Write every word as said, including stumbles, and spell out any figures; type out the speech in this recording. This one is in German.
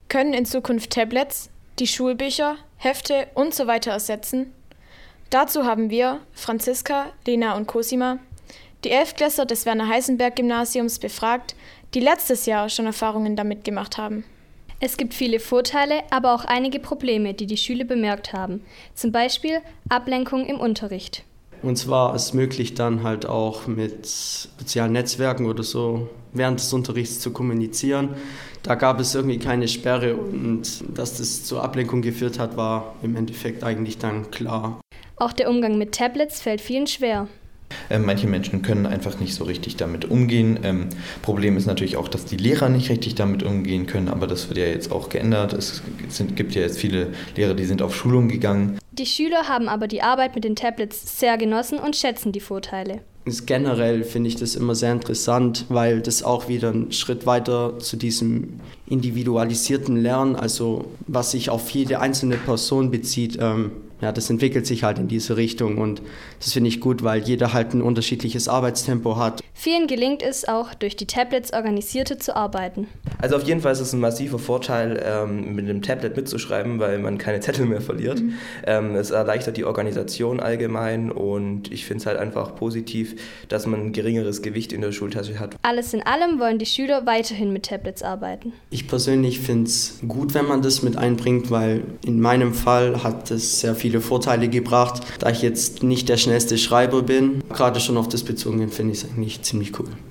Können in Zukunft Tablets die Schulbücher, Hefte und so weiter ersetzen? Dazu haben wir, Franziska, Lena und Cosima, die Elftklässler des Werner-Heisenberg-Gymnasiums befragt, die letztes Jahr schon Erfahrungen damit gemacht haben. Es gibt viele Vorteile, aber auch einige Probleme, die die Schüler bemerkt haben. Zum Beispiel Ablenkung im Unterricht. Und zwar ist es möglich, dann halt auch mit sozialen Netzwerken oder so während des Unterrichts zu kommunizieren. Da gab es irgendwie keine Sperre und dass das zur Ablenkung geführt hat, war im Endeffekt eigentlich dann klar. Auch der Umgang mit Tablets fällt vielen schwer. Ähm, manche Menschen können einfach nicht so richtig damit umgehen. Ähm, Problem ist natürlich auch, dass die Lehrer nicht richtig damit umgehen können, aber das wird ja jetzt auch geändert. Es sind, gibt ja jetzt viele Lehrer, die sind auf Schulungen gegangen. Die Schüler haben aber die Arbeit mit den Tablets sehr genossen und schätzen die Vorteile. Generell finde ich das immer sehr interessant, weil das auch wieder einen Schritt weiter zu diesem individualisierten Lernen, also was sich auf jede einzelne Person bezieht, ähm, ja, das entwickelt sich halt in diese Richtung und das finde ich gut, weil jeder halt ein unterschiedliches Arbeitstempo hat. Vielen gelingt es auch, durch die Tablets organisierter zu arbeiten. Also auf jeden Fall ist es ein massiver Vorteil, ähm, mit dem Tablet mitzuschreiben, weil man keine Zettel mehr verliert. Mhm. Ähm, es erleichtert die Organisation allgemein und ich finde es halt einfach positiv, dass man ein geringeres Gewicht in der Schultasche hat. Alles in allem wollen die Schüler weiterhin mit Tablets arbeiten. Ich persönlich finde es gut, wenn man das mit einbringt, weil in meinem Fall hat es sehr viele Vorteile gebracht, da ich jetzt nicht der schnellste Schreiber bin. Gerade schon auf das bezogen finde ich es eigentlich ziemlich cool.